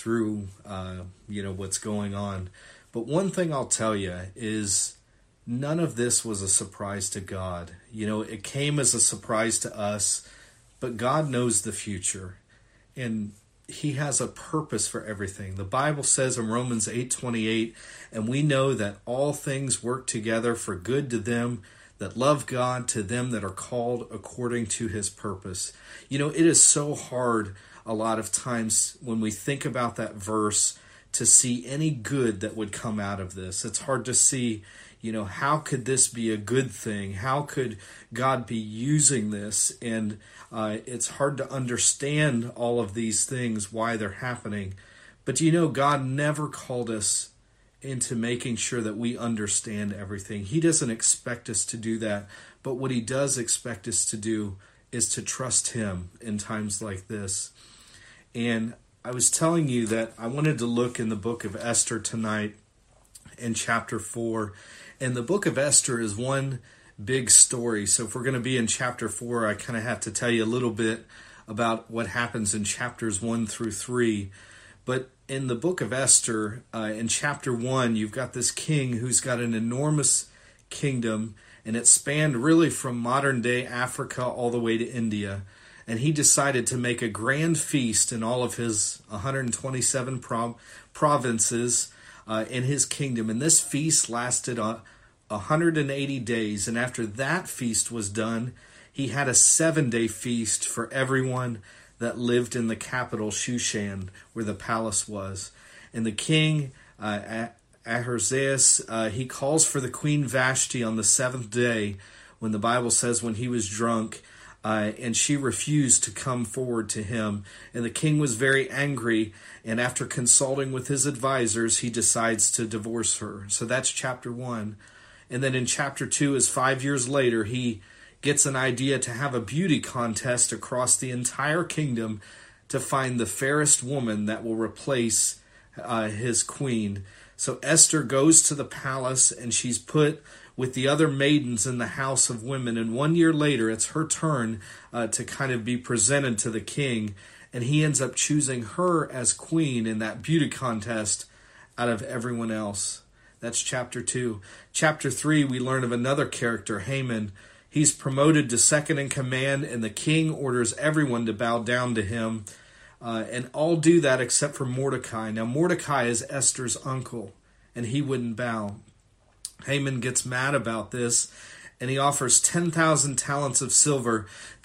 through, what's going on. But one thing I'll tell you is none of this was a surprise to God. It came as a surprise to us, but God knows the future, and He has a purpose for everything. The Bible says in Romans 8:28, and we know that all things work together for good to them that love God, to them that are called according to His purpose. It is so hard a lot of times when we think about that verse to see any good that would come out of this. It's hard to see, how could this be a good thing? How could God be using this? And it's hard to understand all of these things, why they're happening. But God never called us into making sure that we understand everything. He doesn't expect us to do that. But what He does expect us to do is to trust Him in times like this. And I was telling you that I wanted to look in the book of Esther tonight in chapter 4. And the book of Esther is one big story. So if we're going to be in chapter 4, I kind of have to tell you a little bit about what happens in chapters 1 through 3. But in the book of Esther, in chapter 1, you've got this king who's got an enormous kingdom, and it spanned really from modern-day Africa all the way to India. And he decided to make a grand feast in all of his 127 provinces in his kingdom. And this feast lasted 180 days. And after that feast was done, he had a 7-day feast for everyone that lived in the capital, Shushan, where the palace was. And the king, Ahasuerus, he calls for the queen Vashti on the 7th day, when the Bible says when he was drunk, and she refused to come forward to him. And the king was very angry, and after consulting with his advisors, he decides to divorce her. So that's chapter 1. And then in chapter 2 is 5 years later, he gets an idea to have a beauty contest across the entire kingdom to find the fairest woman that will replace his queen. So Esther goes to the palace, and she's put with the other maidens in the house of women. And 1 year later, it's her turn to kind of be presented to the king. And he ends up choosing her as queen in that beauty contest out of everyone else. That's chapter 2. Chapter 3, we learn of another character, Haman. He's promoted to second in command, and the king orders everyone to bow down to him. And all do that except for Mordecai. Now, Mordecai is Esther's uncle, and he wouldn't bow. Haman gets mad about this, and he offers 10,000 talents of silver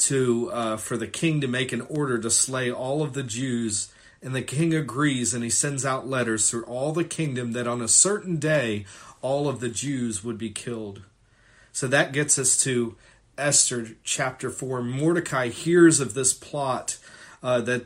for the king to make an order to slay all of the Jews. And the king agrees, and he sends out letters through all the kingdom that on a certain day all of the Jews would be killed. So that gets us to Esther chapter 4. Mordecai hears of this plot that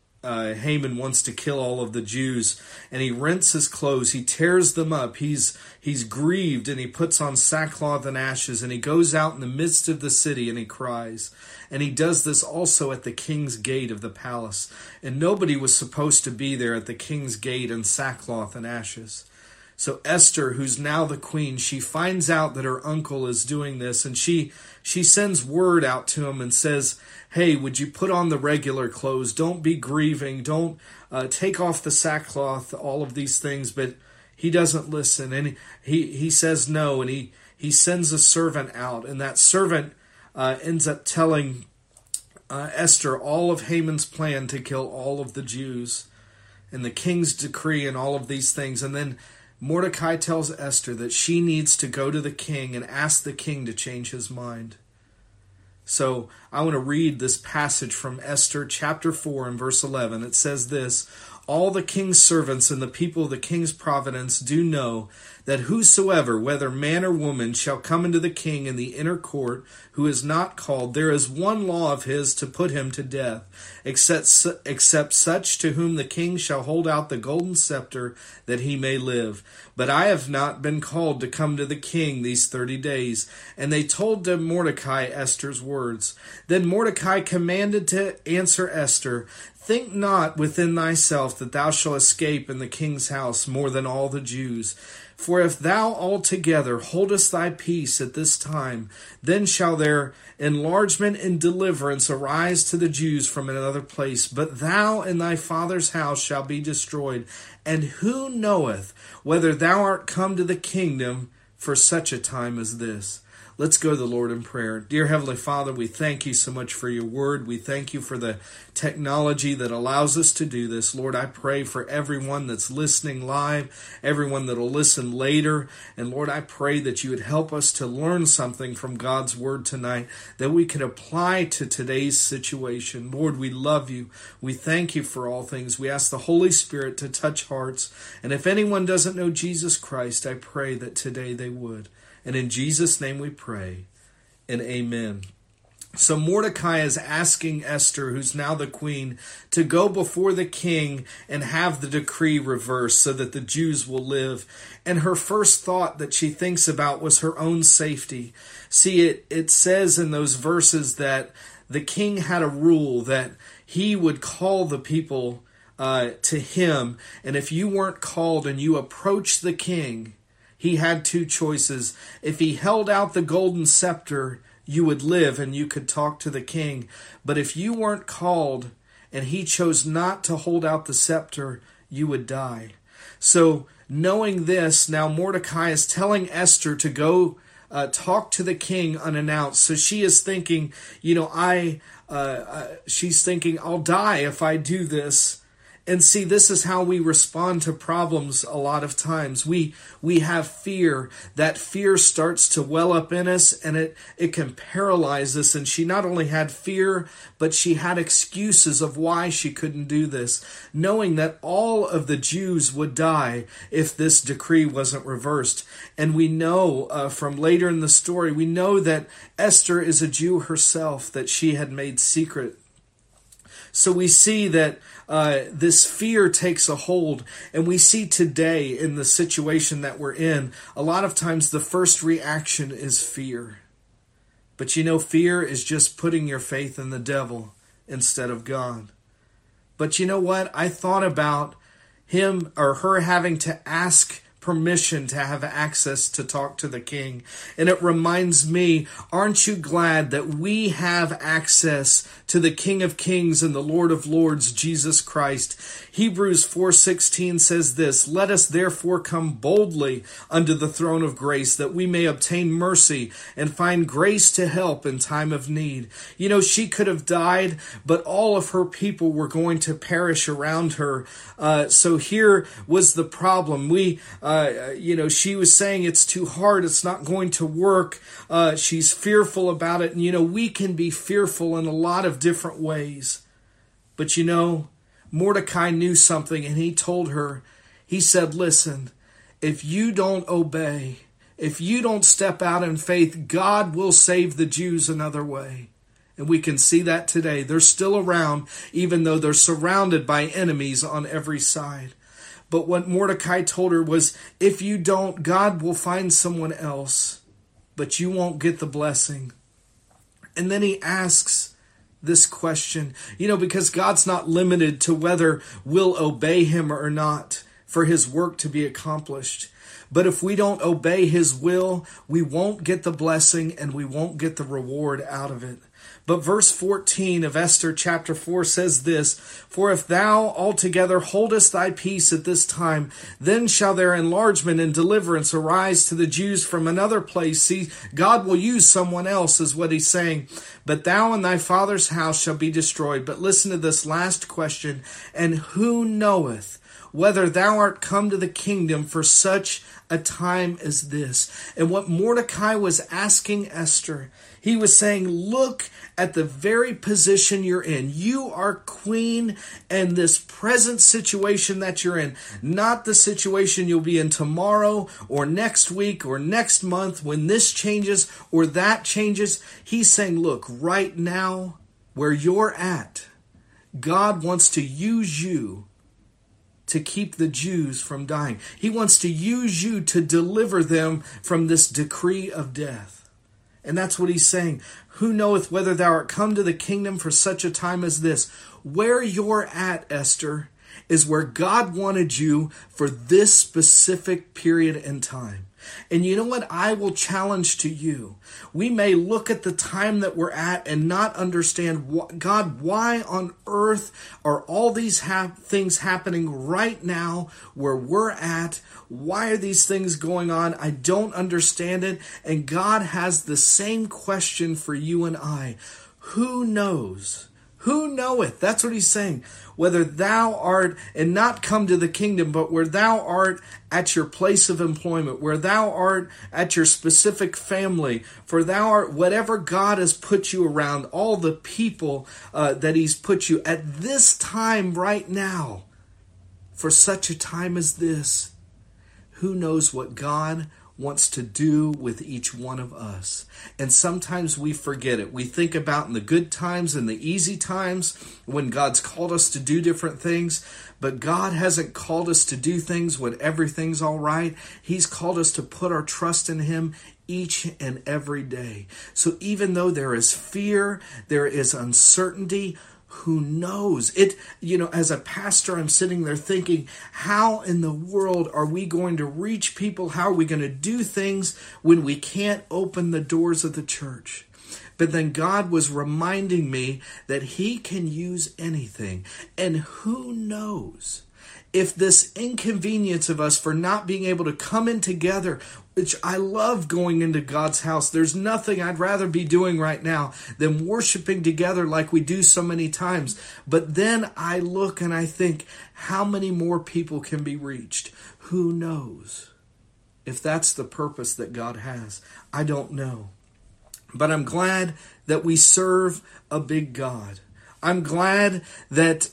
Haman wants to kill all of the Jews, and he rents his clothes, he tears them up, he's grieved, and he puts on sackcloth and ashes, and he goes out in the midst of the city and he cries. And he does this also at the king's gate of the palace, and nobody was supposed to be there at the king's gate in sackcloth and ashes. So Esther, who's now the queen, she finds out that her uncle is doing this, and she sends word out to him and says, hey, would you put on the regular clothes? Don't be grieving. Don't take off the sackcloth, all of these things. But he doesn't listen, and he says no, and he sends a servant out, and that servant ends up telling Esther all of Haman's plan to kill all of the Jews and the king's decree and all of these things. And then Mordecai tells Esther that she needs to go to the king and ask the king to change his mind. So I want to read this passage from Esther chapter 4 and verse 11. It says this, all the king's servants and the people of the king's province do know that whosoever, whether man or woman, shall come into the king in the inner court, who is not called, there is one law of his to put him to death, except such to whom the king shall hold out the golden scepter, that he may live. But I have not been called to come to the king these 30 days. And they told to Mordecai Esther's words. words. Then Mordecai commanded to answer Esther, "Think not within thyself that thou shalt escape in the king's house more than all the Jews. For if thou altogether holdest thy peace at this time, then shall there enlargement and deliverance arise to the Jews from another place. But thou and thy father's house shall be destroyed. And who knoweth whether thou art come to the kingdom for such a time as this?" Let's go to the Lord in prayer. Dear Heavenly Father, we thank you so much for your word. We thank you for the technology that allows us to do this. Lord, I pray for everyone that's listening live, everyone that will listen later. And Lord, I pray that you would help us to learn something from God's word tonight that we can apply to today's situation. Lord, we love you. We thank you for all things. We ask the Holy Spirit to touch hearts. And if anyone doesn't know Jesus Christ, I pray that today they would. And in Jesus' name we pray, and amen. So Mordecai is asking Esther, who's now the queen, to go before the king and have the decree reversed so that the Jews will live. And her first thought that she thinks about was her own safety. See, it says in those verses that the king had a rule that he would call the people to him. And if you weren't called and you approached the king, he had two choices. If he held out the golden scepter, you would live and you could talk to the king. But if you weren't called and he chose not to hold out the scepter, you would die. So knowing this, now Mordecai is telling Esther to go talk to the king unannounced. So she is thinking, she's thinking, I'll die if I do this. And see, this is how we respond to problems a lot of times. We have fear. That fear starts to well up in us and it can paralyze us. And she not only had fear, but she had excuses of why she couldn't do this, knowing that all of the Jews would die if this decree wasn't reversed. And we know from later in the story, we know that Esther is a Jew herself, that she had made secret. So we see that this fear takes a hold, and we see today in the situation that we're in, a lot of times the first reaction is fear. But fear is just putting your faith in the devil instead of God. But you know what? I thought about him or her having to ask permission to have access to talk to the king. And it reminds me, aren't you glad that we have access to the King of Kings and the Lord of Lords, Jesus Christ? Hebrews 4:16 says this, "Let us therefore come boldly unto the throne of grace, that we may obtain mercy and find grace to help in time of need." She could have died, but all of her people were going to perish around her. So here was the problem. She was saying it's too hard, it's not going to work. She's fearful about it. And we can be fearful in a lot of different ways. But Mordecai knew something, and he told her, he said, listen, if you don't obey, if you don't step out in faith, God will save the Jews another way. And we can see that today. They're still around, even though they're surrounded by enemies on every side. But what Mordecai told her was, if you don't, God will find someone else, but you won't get the blessing. And then he asks this question, because God's not limited to whether we'll obey him or not for his work to be accomplished. But if we don't obey his will, we won't get the blessing and we won't get the reward out of it. But verse 14 of Esther chapter 4 says this, "For if thou altogether holdest thy peace at this time, then shall their enlargement and deliverance arise to the Jews from another place." See, God will use someone else is what he's saying. "But thou and thy father's house shall be destroyed." But listen to this last question. "And who knoweth whether thou art come to the kingdom for such a time as this?" And what Mordecai was asking Esther, he was saying, look at the very position you're in. You are queen, and this present situation that you're in, not the situation you'll be in tomorrow or next week or next month when this changes or that changes. He's saying, look, right now where you're at, God wants to use you to keep the Jews from dying. He wants to use you to deliver them from this decree of death. And that's what he's saying. Who knoweth whether thou art come to the kingdom for such a time as this? Where you're at, Esther, is where God wanted you for this specific period in time. And you know what? I will challenge to you. We may look at the time that we're at and not understand, God, why on earth are all these things happening right now where we're at? Why are these things going on? I don't understand it. And God has the same question for you and I. Who knows? Who knoweth? That's what he's saying. Whether thou art, and not come to the kingdom, but where thou art at your place of employment, where thou art at your specific family, for thou art whatever God has put you around, all the people that he's put you at this time right now, for such a time as this. Who knows what God wants to do with each one of us. And sometimes we forget it. We think about in the good times and the easy times when God's called us to do different things, but God hasn't called us to do things when everything's all right. He's called us to put our trust in him each and every day. So even though there is fear, there is uncertainty, who knows? As a pastor, I'm sitting there thinking, how in the world are we going to reach people? How are we going to do things when we can't open the doors of the church? But then God was reminding me that he can use anything. And who knows if this inconvenience of us for not being able to come in together, which I love going into God's house. There's nothing I'd rather be doing right now than worshiping together like we do so many times. But then I look and I think, how many more people can be reached? Who knows? If that's the purpose that God has, I don't know. But I'm glad that we serve a big God. I'm glad that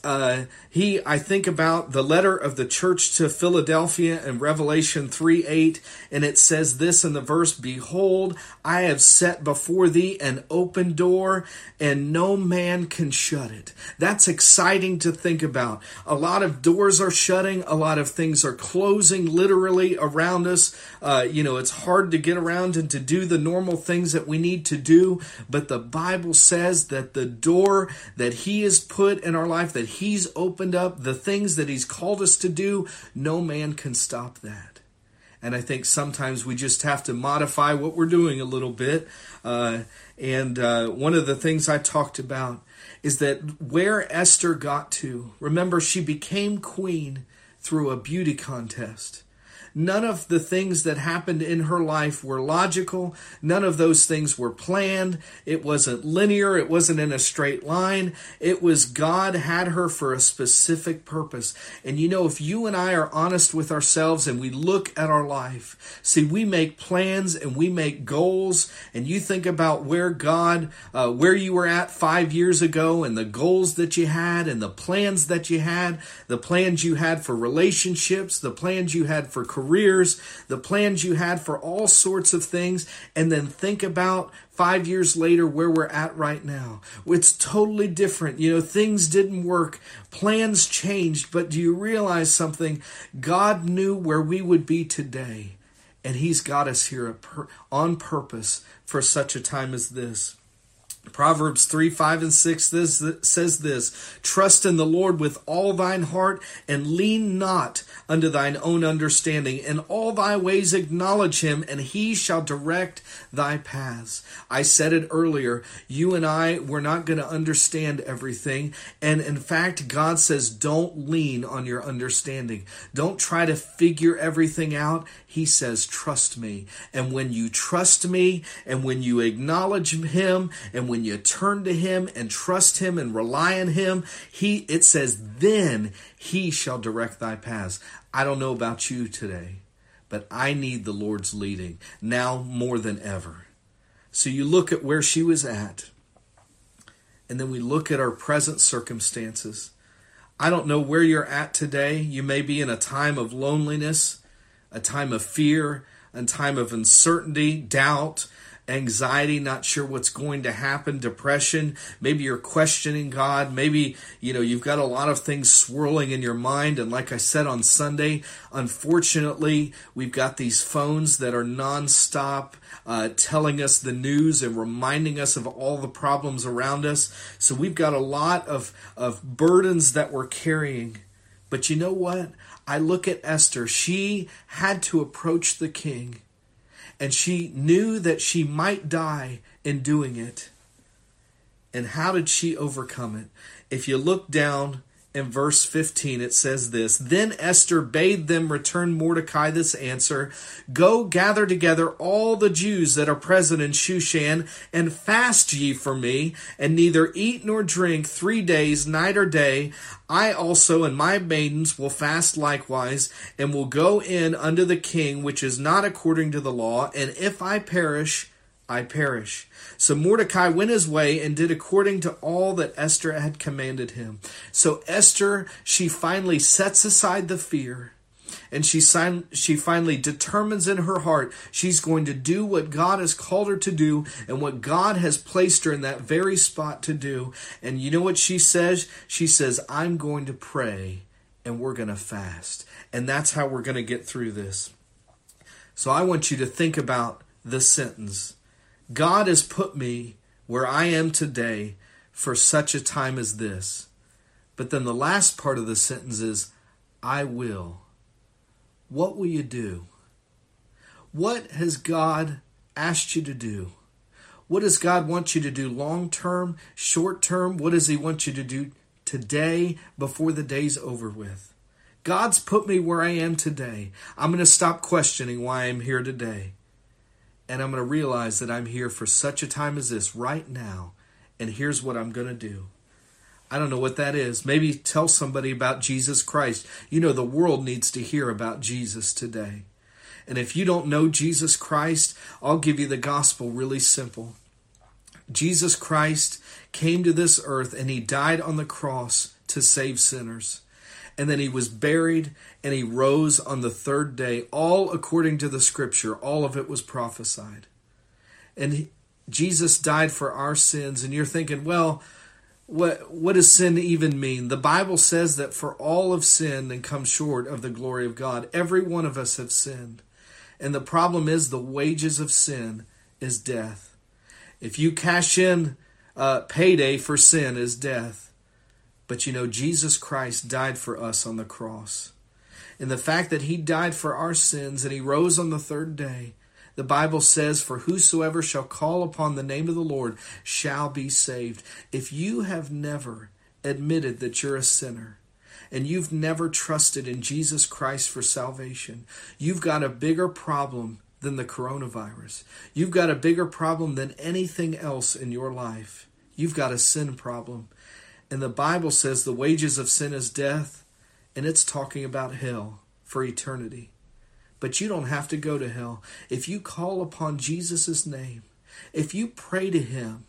I think about the letter of the church to Philadelphia in Revelation 3:8, and it says this in the verse, Behold, I have set before thee an open door, and no man can shut it. That's exciting to think about. A lot of doors are shutting. A lot of things are closing literally around us. It's hard to get around and to do the normal things that we need to do. But the Bible says that the door that he has put in our life, that he's opened up, the things that he's called us to do, no man can stop that. And I think sometimes we just have to modify what we're doing a little bit. And one of the things I talked about is that where Esther got to, remember, she became queen through a beauty contest. None of the things that happened in her life were logical. None of those things were planned. It wasn't linear. It wasn't in a straight line. It was God had her for a specific purpose. And if you and I are honest with ourselves and we look at our life, see, we make plans and we make goals, and you think about where you were at 5 years ago and the goals that you had and the plans that you had, the plans you had for relationships, the plans you had for careers, the plans you had for all sorts of things, and then think about 5 years later where we're at right now. It's totally different. Things didn't work. Plans changed, but do you realize something? God knew where we would be today, and he's got us here on purpose for such a time as this. Proverbs 3:5-6 says this, Trust in the Lord with all thine heart, and lean not unto thine own understanding. In all thy ways acknowledge him, and he shall direct thy paths. I said it earlier, you and I, we're not going to understand everything. And in fact, God says, don't lean on your understanding. Don't try to figure everything out. He says, trust me. And when you trust me, and when you acknowledge him, and when you turn to him and trust him and rely on him, it says, then he shall direct thy paths. I don't know about you today, but I need the Lord's leading now more than ever. So you look at where she was at, and then we look at our present circumstances. I don't know where you're at today. You may be in a time of loneliness, a time of fear, a time of uncertainty, doubt, anxiety, not sure what's going to happen, depression. Maybe you're questioning God. Maybe, you've got a lot of things swirling in your mind. And like I said on Sunday, unfortunately, we've got these phones that are nonstop telling us the news and reminding us of all the problems around us. So we've got a lot of burdens that we're carrying. But you know what? I look at Esther. She had to approach the king. And she knew that she might die in doing it. And how did she overcome it? If you look down in verse 15, it says this: Then Esther bade them return Mordecai this answer: Go gather together all the Jews that are present in Shushan, and fast ye for me, and neither eat nor drink 3 days, night or day. I also and my maidens will fast likewise, and will go in unto the king, which is not according to the law, and if I perish, I perish. So Mordecai went his way and did according to all that Esther had commanded him. So Esther, she finally sets aside the fear, and she finally determines in her heart she's going to do what God has called her to do and what God has placed her in that very spot to do. And you know what she says? She says, I'm going to pray and we're going to fast. And that's how we're going to get through this. So I want you to think about this sentence. God has put me where I am today for such a time as this. But then the last part of the sentence is, I will. What will you do? What has God asked you to do? What does God want you to do long term, short term? What does He want you to do today before the day's over with? God's put me where I am today. I'm going to stop questioning why I'm here today. And I'm going to realize that I'm here for such a time as this right now. And here's what I'm going to do. I don't know what that is. Maybe tell somebody about Jesus Christ. The world needs to hear about Jesus today. And if you don't know Jesus Christ, I'll give you the gospel really simple. Jesus Christ came to this earth and He died on the cross to save sinners. And then He was buried and He rose on the third day, all according to the scripture. All of it was prophesied. And Jesus died for our sins. And you're thinking, well, what does sin even mean? The Bible says that for all have sinned and come short of the glory of God. Every one of us have sinned. And the problem is the wages of sin is death. If you cash in payday for sin is death. But Jesus Christ died for us on the cross. And the fact that He died for our sins and He rose on the third day, the Bible says, for whosoever shall call upon the name of the Lord shall be saved. If you have never admitted that you're a sinner, and you've never trusted in Jesus Christ for salvation, you've got a bigger problem than the coronavirus. You've got a bigger problem than anything else in your life. You've got a sin problem. And the Bible says the wages of sin is death, and it's talking about hell for eternity. But you don't have to go to hell. If you call upon Jesus' name, if you pray to Him,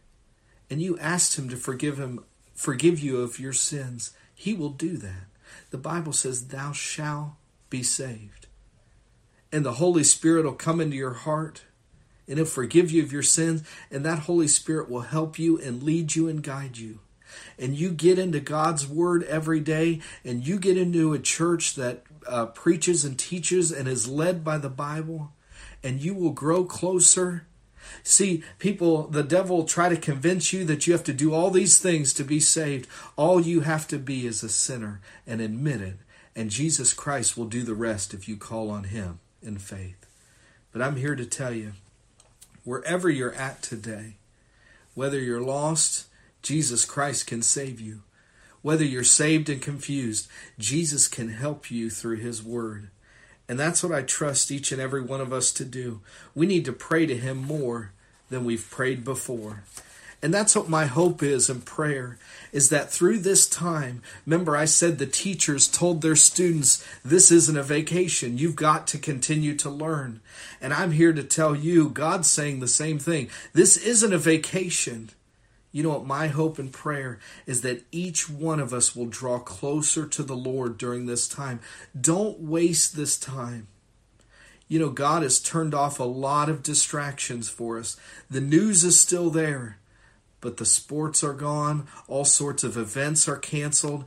and you ask Him to forgive you of your sins, He will do that. The Bible says, thou shalt be saved. And the Holy Spirit will come into your heart, and He'll forgive you of your sins, and that Holy Spirit will help you and lead you and guide you. And you get into God's Word every day, and you get into a church that preaches and teaches and is led by the Bible, and you will grow closer. See, the devil will try to convince you that you have to do all these things to be saved. All you have to be is a sinner and admit it, and Jesus Christ will do the rest if you call on Him in faith. But I'm here to tell you, wherever you're at today, whether you're lost, Jesus Christ can save you. Whether you're saved and confused, Jesus can help you through His Word. And that's what I trust each and every one of us to do. We need to pray to Him more than we've prayed before. And that's what my hope is in prayer, is that through this time, remember I said the teachers told their students, this isn't a vacation. You've got to continue to learn. And I'm here to tell you, God's saying the same thing. This isn't a vacation. You know what my hope and prayer is, that each one of us will draw closer to the Lord during this time. Don't waste this time. You know, God has turned off a lot of distractions for us. The news is still there, but the sports are gone. All sorts of events are canceled.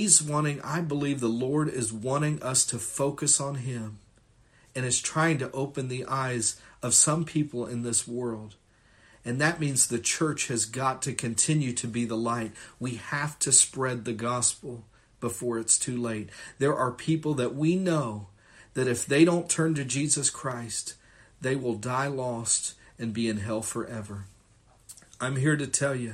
I believe the Lord is wanting us to focus on Him and is trying to open the eyes of some people in this world. And that means the church has got to continue to be the light. We have to spread the gospel before it's too late. There are people that we know that if they don't turn to Jesus Christ, they will die lost and be in hell forever. I'm here to tell you,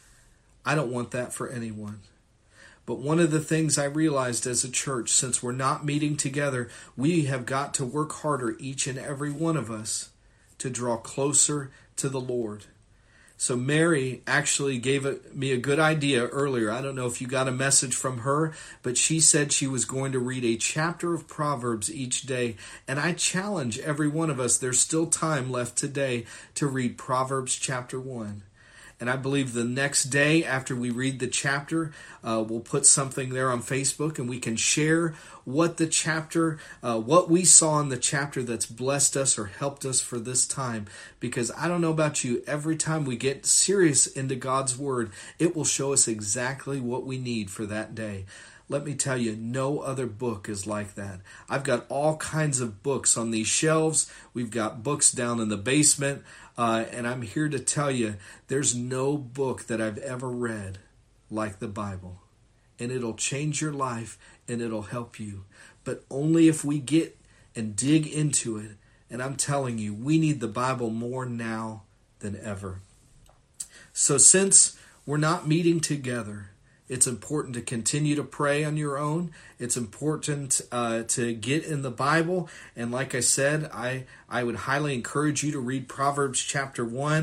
I don't want that for anyone. But one of the things I realized as a church, since we're not meeting together, we have got to work harder, each and every one of us, to draw closer to the Lord. So Mary actually gave me a good idea earlier. I don't know if you got a message from her, but she said she was going to read a chapter of Proverbs each day. And I challenge every one of us, there's still time left today to read Proverbs chapter 1. And I believe the next day after we read the chapter, we'll put something there on Facebook and we can share what the chapter, what we saw in the chapter that's blessed us or helped us for this time. Because I don't know about you, every time we get serious into God's Word, it will show us exactly what we need for that day. Let me tell you, no other book is like that. I've got all kinds of books on these shelves. We've got books down in the basement. And I'm here to tell you, there's no book that I've ever read like the Bible. And it'll change your life and it'll help you. But only if we get and dig into it. And I'm telling you, we need the Bible more now than ever. So since we're not meeting together, it's important to continue to pray on your own. It's important to get in the Bible. And like I said, I would highly encourage you to read Proverbs chapter 1.